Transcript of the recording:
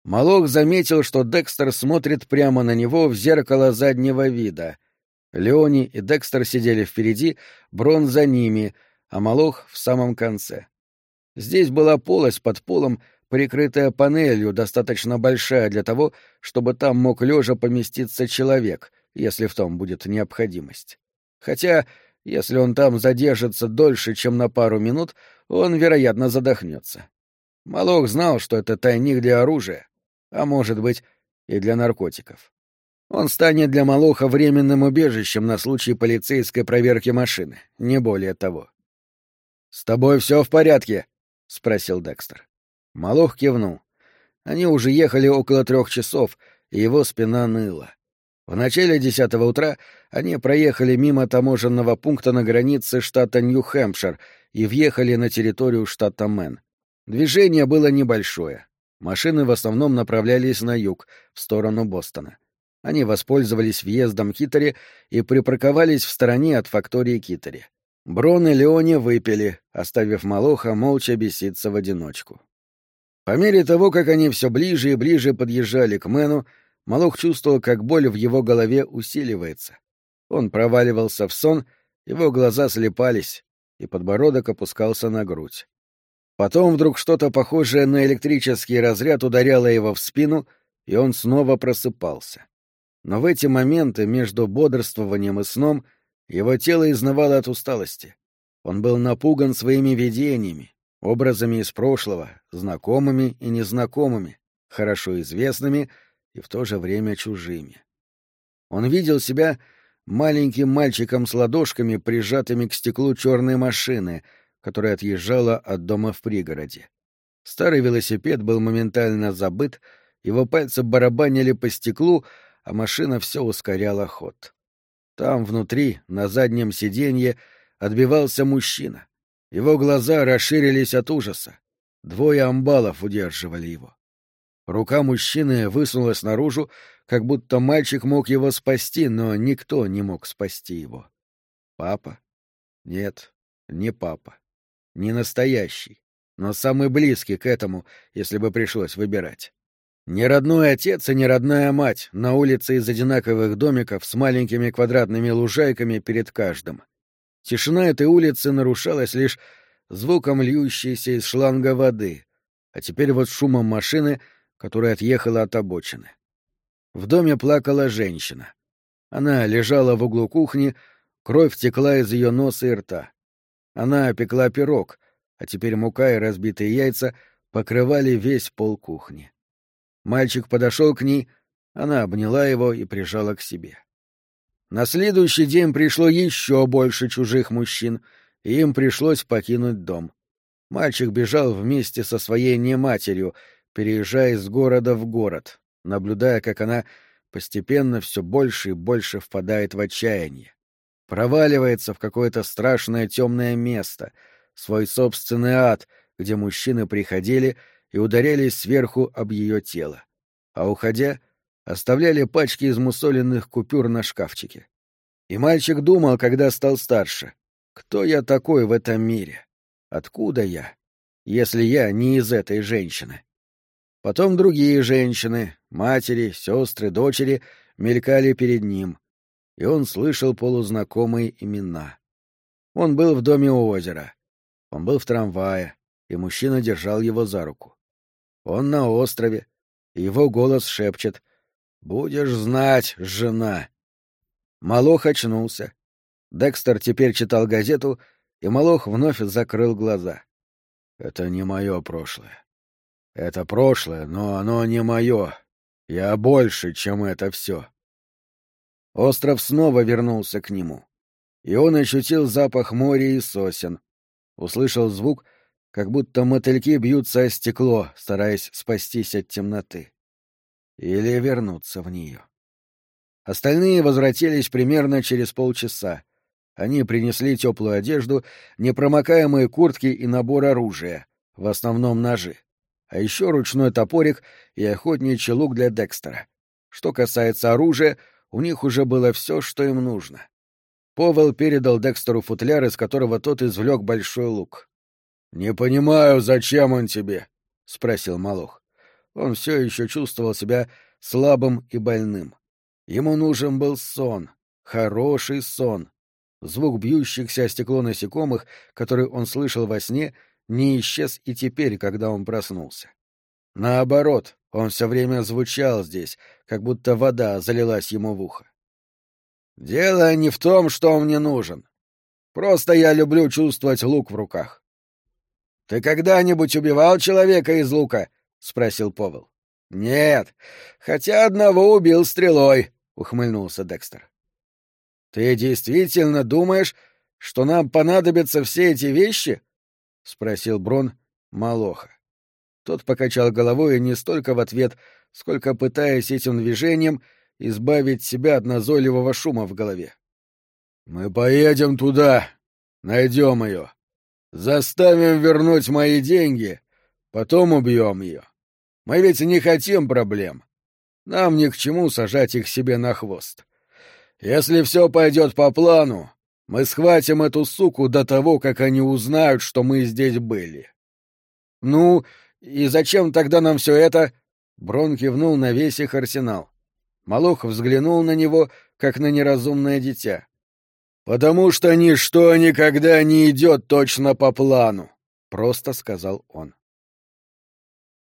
Молох заметил, что Декстер смотрит прямо на него в зеркало заднего вида. Леони и Декстер сидели впереди, Брон за ними, а Молох в самом конце. Здесь была полость под полом, прикрытая панелью, достаточно большая для того, чтобы там мог лежа поместиться человек, если в том будет необходимость. Хотя, если он там задержится дольше, чем на пару минут, он, вероятно, задохнется. Молох знал, что это тайник для оружия, а может быть, и для наркотиков. Он станет для Молоха временным убежищем на случай полицейской проверки машины, не более того. «С тобой все в порядке?» — спросил Декстер. Молох кивнул. Они уже ехали около 3 часов, и его спина ныла. В начале 10 утра они проехали мимо таможенного пункта на границе штата Нью-Хэмпшир и въехали на территорию штата Мэн. Движение было небольшое. Машины в основном направлялись на юг, в сторону Бостона. Они воспользовались въездом Киттери и припарковались в стороне от фактории Киттери. Брон и Леони выпили, оставив Молоха молча беситься в одиночку. По мере того, как они все ближе и ближе подъезжали к Мэну, Молох чувствовал, как боль в его голове усиливается. Он проваливался в сон, его глаза слепались, и подбородок опускался на грудь. Потом вдруг что-то похожее на электрический разряд ударяло его в спину, и он снова просыпался. Но в эти моменты между бодрствованием и сном его тело изнывало от усталости. Он был напуган своими видениями, образами из прошлого, знакомыми и незнакомыми, хорошо известными и в то же время чужими. Он видел себя маленьким мальчиком с ладошками, прижатыми к стеклу черной машины, которая отъезжала от дома в пригороде. Старый велосипед был моментально забыт, его пальцы барабанили по стеклу, а машина все ускоряла ход. Там внутри, на заднем сиденье, отбивался мужчина. Его глаза расширились от ужаса. 2 амбалов удерживали его. Рука мужчины высунулась наружу, как будто мальчик мог его спасти, но никто не мог спасти его. Папа? Нет, не папа. Не настоящий, но самый близкий к этому, если бы пришлось выбирать. Не родной отец и не родная мать на улице из одинаковых домиков с маленькими квадратными лужайками перед каждым. Тишина этой улицы нарушалась лишь звуком льющейся из шланга воды, а теперь вот шумом машины, которая отъехала от обочины. В доме плакала женщина. Она лежала в углу кухни, кровь текла из ее носа и рта. Она пекла пирог, а теперь мука и разбитые яйца покрывали весь пол кухни. Мальчик подошел к ней, она обняла его и прижала к себе. На следующий день пришло еще больше чужих мужчин, и им пришлось покинуть дом. Мальчик бежал вместе со своей нематерью, переезжая из города в город, наблюдая, как она постепенно все больше и больше впадает в отчаяние. Проваливается в какое-то страшное темное место, свой собственный ад, где мужчины приходили и ударялись сверху об ее тело, а, уходя, оставляли пачки измусоленных купюр на шкафчике. И мальчик думал, когда стал старше, кто я такой в этом мире? Откуда я, если я не из этой женщины? Потом другие женщины, матери, сестры, дочери мелькали перед ним, и он слышал полузнакомые имена. Он был в доме у озера, он был в трамвае, и мужчина держал его за руку. Он на острове, и его голос шепчет: «Будешь знать, жена». Молох очнулся. Декстер теперь читал газету, и Молох вновь закрыл глаза. «Это не мое прошлое. Это прошлое, но оно не мое. Я больше, чем это все». Остров снова вернулся к нему, и он ощутил запах моря и сосен, услышал звук, как будто мотыльки бьются о стекло, стараясь спастись от темноты. Или вернуться в нее. Остальные возвратились примерно через полчаса. Они принесли теплую одежду, непромокаемые куртки и набор оружия, в основном ножи, а еще ручной топорик и охотничий лук для Декстера. Что касается оружия, у них уже было все, что им нужно. Повел передал Декстеру футляр, из которого тот извлек большой лук. — Не понимаю, зачем он тебе? — спросил Молох. он все еще чувствовал себя слабым и больным. Ему нужен был сон, хороший сон. Звук бьющихся о стекло насекомых, который он слышал во сне, не исчез и теперь, когда он проснулся. Наоборот, он все время звучал здесь, как будто вода залилась ему в ухо. «Дело не в том, что он мне нужен. Просто я люблю чувствовать лук в руках». «Ты когда-нибудь убивал человека из лука?» — спросил Повел. «Нет, хотя одного убил стрелой», — ухмыльнулся Декстер. «Ты действительно думаешь, что нам понадобятся все эти вещи?» — спросил Брон Малоха. Тот покачал головой не столько в ответ, сколько пытаясь этим движением избавить себя от назойливого шума в голове. «Мы поедем туда, найдем ее, заставим вернуть мои деньги, потом убьем ее. Мы ведь не хотим проблем. Нам ни к чему сажать их себе на хвост. Если все пойдет по плану, мы схватим эту суку до того, как они узнают, что мы здесь были». «Ну, и зачем тогда нам все это?» Брон кивнул на весь их арсенал. Малох взглянул на него, как на неразумное дитя. «Потому что ничто никогда не идет точно по плану», — просто сказал он.